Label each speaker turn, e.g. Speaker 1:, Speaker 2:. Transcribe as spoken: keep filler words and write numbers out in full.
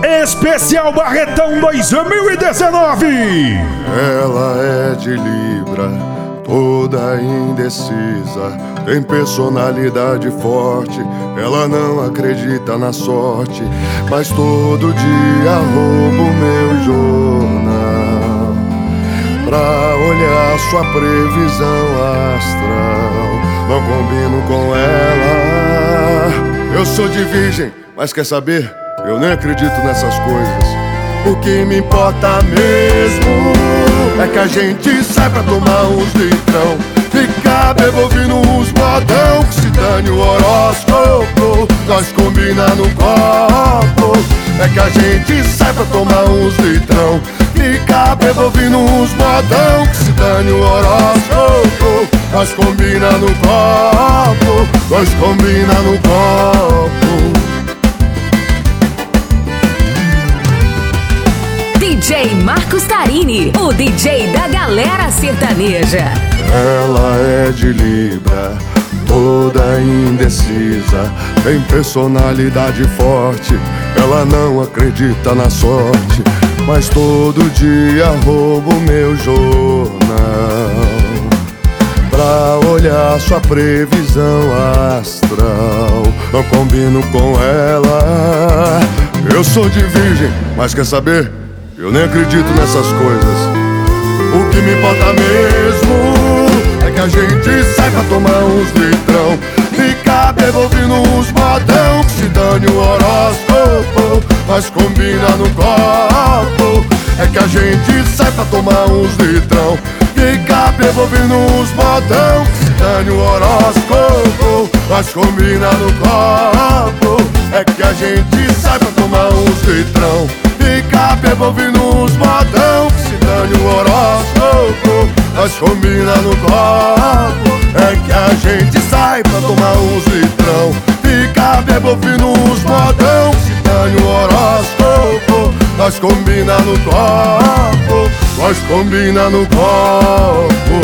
Speaker 1: Especial Barretão dois mil e dezenove.
Speaker 2: Ela é de Libra, toda indecisa, tem personalidade forte, ela não acredita na sorte, mas todo dia rouba o meu jornal pra olhar sua previsão astral. Não combino com ela. Eu sou de virgem, mas quer saber? Eu nem acredito nessas coisas. O que me importa mesmo é que a gente sai pra tomar uns litrão, ficar bebo ouvindo uns modão, que se dane o horóscopo, nós combina no copo. É que a gente sai pra tomar uns litrão, ficar bebo ouvindo uns modão, que se dane o horóscopo, nós combina no copo, nós combina no copo.
Speaker 3: D J Marcos Tarini, o D J da galera sertaneja.
Speaker 2: Ela é de Libra, toda indecisa, tem personalidade forte, ela não acredita na sorte, mas todo dia rouba o meu jornal pra olhar sua previsão astral. Não combino com ela. Eu sou de virgem, mas quer saber? Eu nem acredito nessas coisas. O que me importa mesmo é que a gente sai pra tomar uns litrão, ficar bebo ouvindo uns modão, que se dane o horóscopo, mas combina no copo. É que a gente sai pra tomar uns litrão, ficar bebo ouvindo uns modão, que se dane o horóscopo, mas combina no copo. É que a gente sai pra tomar uns litrão, ficar bebo ouvindo uns modão, que se dane o horóscopo, nós combina no copo. É que a gente sai pra tomar uns litrão, ficar bebo ouvindo uns modão, que se dane o horóscopo, nós combina no copo, nós combina no copo.